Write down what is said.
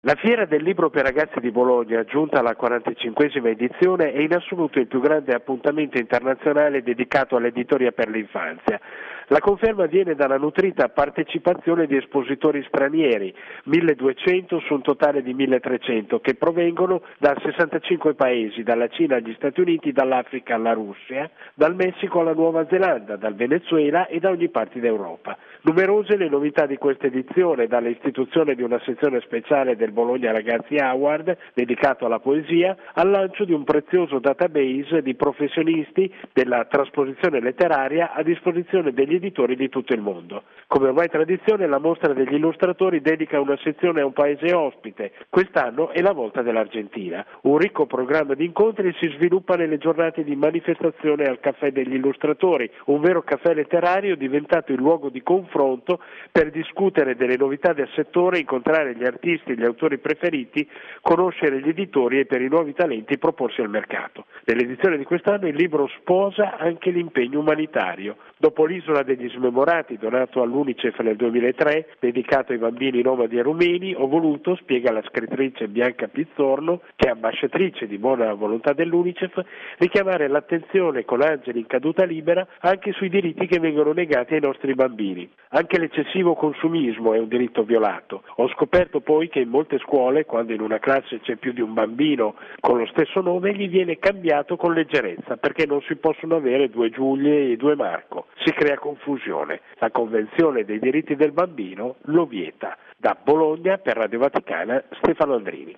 La Fiera del Libro per Ragazzi di Bologna, giunta alla 45esima edizione, è in assoluto il più grande appuntamento internazionale dedicato all'editoria per l'infanzia. La conferma viene dalla nutrita partecipazione di espositori stranieri, 1200 su un totale di 1300, che provengono da 65 paesi, dalla Cina agli Stati Uniti, dall'Africa alla Russia, dal Messico alla Nuova Zelanda, dal Venezuela e da ogni parte d'Europa. Numerose le novità di questa edizione, dall'istituzione di una sezione speciale del Bologna Ragazzi Award dedicato alla poesia, al lancio di un prezioso database di professionisti della trasposizione letteraria a disposizione degli editori di tutto il mondo. Come ormai tradizione, la mostra degli illustratori dedica una sezione a un paese ospite. Quest'anno è la volta dell'Argentina. Un ricco programma di incontri si sviluppa nelle giornate di manifestazione al Caffè degli Illustratori, un vero caffè letterario diventato il luogo di confronto per discutere delle novità del settore, incontrare gli artisti e gli autori preferiti, conoscere gli editori e per i nuovi talenti proporsi al mercato. Nell'edizione di quest'anno il libro sposa anche l'impegno umanitario. Dopo l'Isola degli Smemorati, donato all'Unicef nel 2003, dedicato ai bambini nomadi e rumeni, ho voluto, spiega la scrittrice Bianca Pizzorno, che è ambasciatrice di buona volontà dell'Unicef, richiamare l'attenzione con Angeli in caduta libera anche sui diritti che vengono negati ai nostri bambini. Anche l'eccessivo consumismo è un diritto violato. Ho scoperto poi che in molte scuole, quando in una classe c'è più di un bambino con lo stesso nome, gli viene cambiato con leggerezza, perché non si possono avere due Giulie e due Marco. Si crea confusione. La Convenzione dei diritti del bambino lo vieta. Da Bologna per Radio Vaticana, Stefano Andrini.